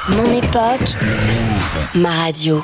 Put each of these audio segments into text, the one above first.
Mon époque, ma radio.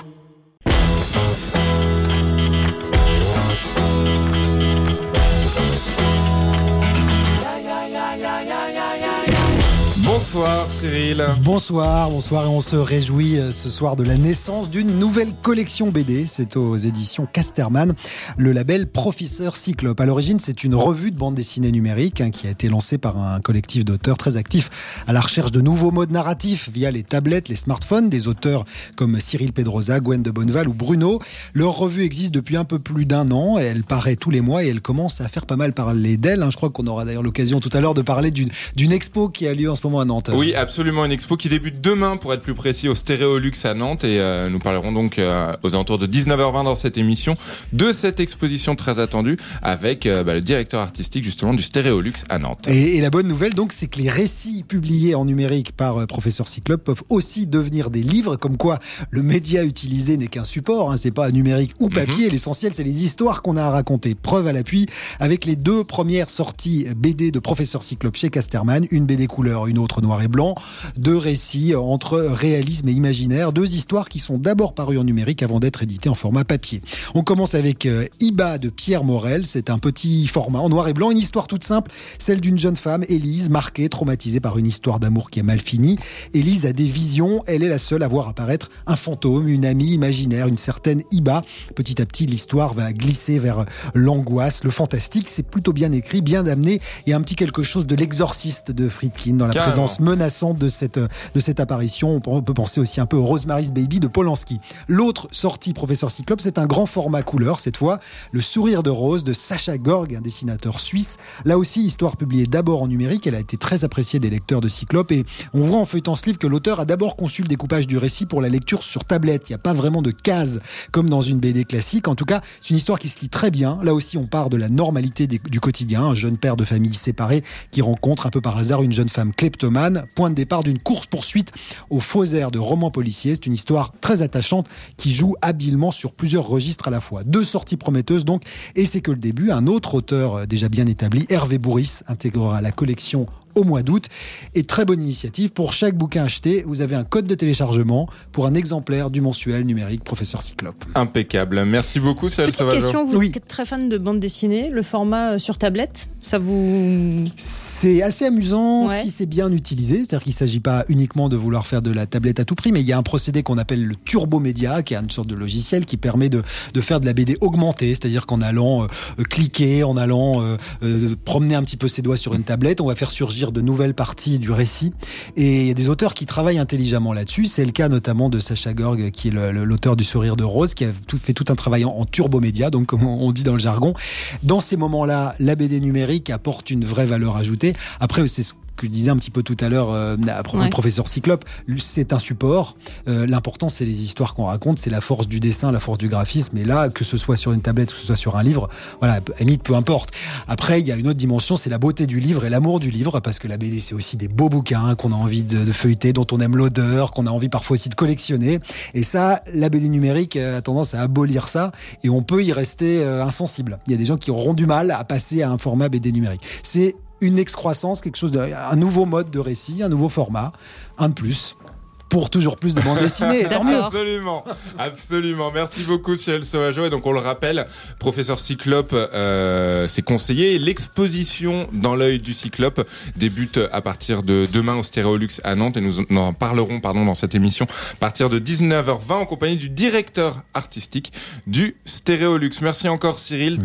Bonsoir Cyril. Bonsoir et on se réjouit ce soir de la naissance d'une nouvelle collection BD. C'est aux éditions Casterman, le label Professeur Cyclope. À l'origine, c'est une revue de bande dessinée numérique qui a été lancée par un collectif d'auteurs très actifs à la recherche de nouveaux modes narratifs via les tablettes, les smartphones, des auteurs comme Cyril Pedrosa, Gwen de Bonneval ou Bruno. Leur revue existe depuis un peu plus d'un an et elle paraît tous les mois et elle commence à faire pas mal parler d'elle. Je crois qu'on aura d'ailleurs l'occasion tout à l'heure de parler d'une expo qui a lieu en ce moment à Nantes. Oui, absolument, une expo qui débute demain pour être plus précis au Stéréolux à Nantes et nous parlerons donc aux alentours de 19h20 dans cette émission de cette exposition très attendue avec le directeur artistique justement du Stéréolux à Nantes. Et la bonne nouvelle donc, c'est que les récits publiés en numérique par Professeur Cyclope peuvent aussi devenir des livres, comme quoi le média utilisé n'est qu'un support, c'est pas numérique ou papier, l'essentiel c'est les histoires qu'on a à raconter. Preuve à l'appui avec les deux premières sorties BD de Professeur Cyclope chez Casterman, une BD couleur, une autre noir et blanc, deux récits entre réalisme et imaginaire, deux histoires qui sont d'abord parues en numérique avant d'être éditées en format papier. On commence avec Iba de Pierre Morel, c'est un petit format en noir et blanc, une histoire toute simple, celle d'une jeune femme, Élise, marquée, traumatisée par une histoire d'amour qui a mal fini. Élise a des visions, elle est la seule à voir apparaître un fantôme, une amie imaginaire, une certaine Iba. Petit à petit, l'histoire va glisser vers l'angoisse, le fantastique, c'est plutôt bien écrit, bien amené, et un petit quelque chose de l'exorciste de Friedkin dans la présence menaçante de cette apparition. On peut penser aussi un peu au Rosemary's Baby de Polanski. L'autre sortie Professeur Cyclope, c'est un grand format couleur, cette fois Le Sourire de Rose de Sacha Gorg, un dessinateur suisse. Là aussi, histoire publiée d'abord en numérique, elle a été très appréciée des lecteurs de Cyclope et on voit en feuilletant ce livre que l'auteur a d'abord conçu le découpage du récit pour la lecture sur tablette. Il n'y a pas vraiment de cases comme dans une BD classique. En tout cas, c'est une histoire qui se lit très bien. Là aussi, on part de la normalité du quotidien. Un jeune père de famille séparé qui rencontre un peu par hasard une jeune femme kleptomane. Point de départ d'une course-poursuite au faux air de roman policier. C'est une histoire très attachante qui joue habilement sur plusieurs registres à la fois. Deux sorties prometteuses donc, et c'est que le début. Un autre auteur déjà bien établi, Hervé Bourris, intégrera la collection au mois d'août. Et très bonne initiative, pour chaque bouquin acheté, vous avez un code de téléchargement pour un exemplaire du mensuel numérique Professeur Cyclope. Impeccable, merci beaucoup Cyril Sauvageau. Petite question, vous êtes très fan de bande dessinée, le format sur tablette, ça vous... C'est assez amusant si c'est bien utilisé, c'est-à-dire qu'il ne s'agit pas uniquement de vouloir faire de la tablette à tout prix, mais il y a un procédé qu'on appelle le turbo média, qui est une sorte de logiciel qui permet de faire de la BD augmentée, c'est-à-dire qu'en allant cliquer, en allant promener un petit peu ses doigts sur une tablette, on va faire surgir de nouvelles parties du récit. Et il y a des auteurs qui travaillent intelligemment là-dessus. C'est le cas notamment de Sacha Gorg, qui est l'auteur du Sourire de Rose, qui a fait tout un travail en turbomédia, donc comme on dit dans le jargon. Dans ces moments-là, la BD numérique apporte une vraie valeur ajoutée. Après, c'est ce que je disais un petit peu tout à l'heure à propos de Professeur Cyclope, c'est un support. L'important, c'est les histoires qu'on raconte, c'est la force du dessin, la force du graphisme. Et là, que ce soit sur une tablette ou que ce soit sur un livre, voilà, limite, peu importe. Après, il y a une autre dimension, c'est la beauté du livre et l'amour du livre, parce que la BD, c'est aussi des beaux bouquins qu'on a envie de feuilleter, dont on aime l'odeur, qu'on a envie parfois aussi de collectionner. Et ça, la BD numérique a tendance à abolir ça, et on peut y rester insensible. Il y a des gens qui auront du mal à passer à un format BD numérique. C'est une excroissance, un nouveau mode de récit, un nouveau format, un de plus, pour toujours plus de bande dessinée. Absolument, absolument. Merci beaucoup Cyril Sauvageau. Et donc on le rappelle, Professeur Cyclope, c'est conseillé. L'exposition dans l'œil du Cyclope débute à partir de demain au Stéréolux à Nantes et nous en parlerons dans cette émission à partir de 19h20 en compagnie du directeur artistique du Stéréolux. Merci encore Cyril.